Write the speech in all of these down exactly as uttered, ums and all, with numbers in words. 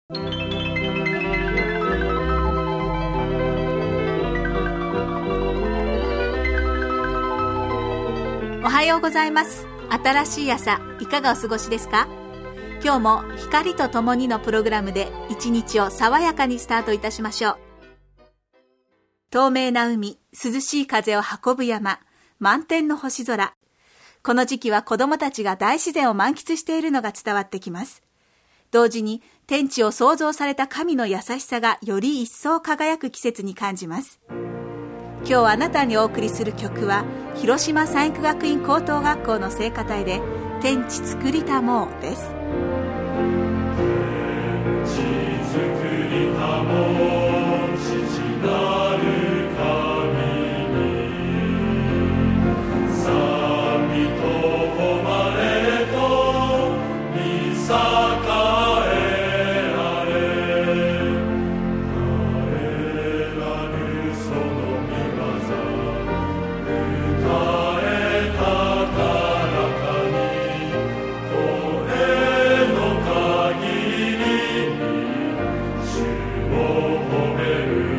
おはようございます。新しい朝、いかがお過ごしですか？今日も光とともにのプログラムで一日を爽やかにスタートいたしましょう。透明な海、涼しい風を運ぶ山、満天の星空。この時期は子どもたちが大自然を満喫しているのが伝わってきます。同時に天地を創造された神の優しさがより一層輝く季節に感じます。今日あなたにお送りする曲は広島産育学院高等学校の聖歌隊で天地作りたもうです。 天地作りたもう父なる神に賛美と誉れと見栄えられ耐えらるその御業歌え高らかに声の限りに主を褒める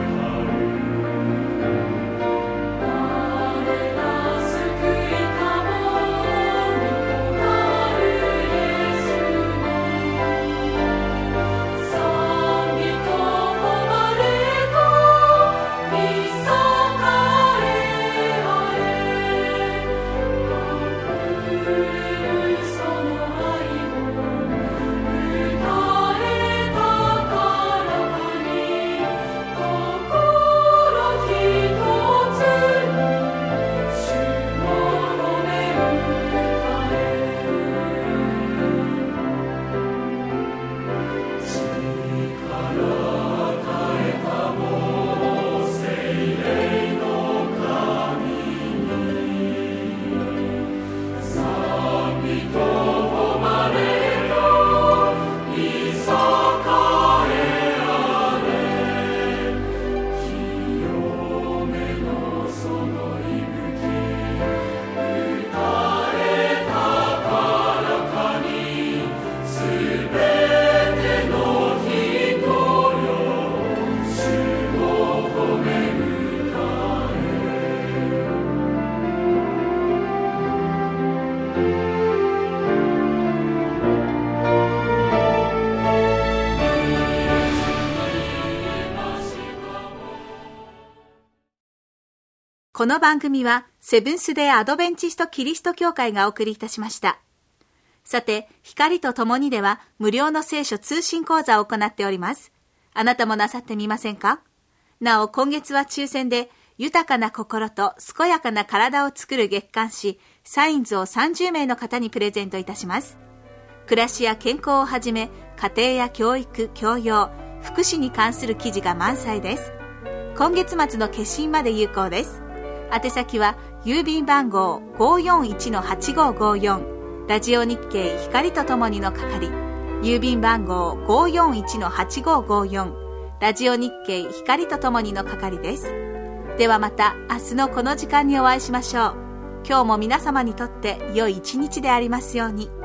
この番組はセブンスデーアドベンチストキリスト教会がお送りいたしました。さて、光とともにでは無料の聖書通信講座を行っております。あなたもなさってみませんか？なお、今月は抽選で豊かな心と健やかな体を作る月刊誌サインズをさんじゅうめいの方にプレゼントいたします。暮らしや健康をはじめ家庭や教育、教養、福祉に関する記事が満載です。今月末の決心まで有効です。宛先は郵便番号 ごーよんいちのはちごーごーよん ラジオ日経光とともにの係、郵便番号 ごーよんいちのはちごーごーよん ラジオ日経光とともにの係です。ではまた明日のこの時間にお会いしましょう。今日も皆様にとって良い一日でありますように。